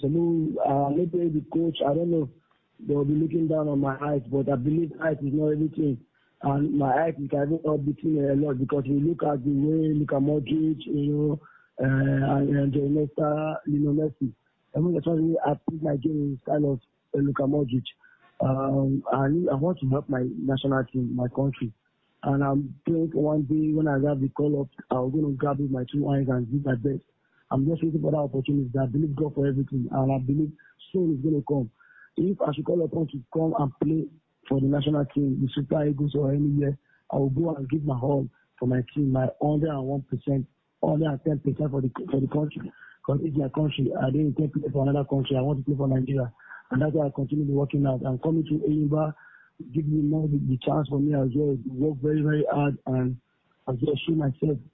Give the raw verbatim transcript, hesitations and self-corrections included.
Some uh, maybe the coach, I don't know, they'll be looking down on my height, but I believe height is not everything. And my height is even up between a lot because we look at the way Luka Modric, you know, uh, and, and Nesta, Lionel Messi. I mean, that's why I think my game is kind of uh, Luka Modric. Um, I, need, I want to help my national team, my country. And I'm praying for one day when I have the call up, I'm going to grab with my two eyes and do my best. I'm just waiting for that opportunity. I believe God for everything, and I believe soon it's going to come. If I should call upon to come and play for the national team, the Super Eagles or anywhere, I will go and give my all for my team, my one hundred one percent, one hundred ten percent for the for the country. Because it's my country. I didn't play for another country. I want to play for Nigeria. And that's why I continue working out. I'm coming to Eyimba, give me more the, the chance for me as well to work very, very hard and as well show myself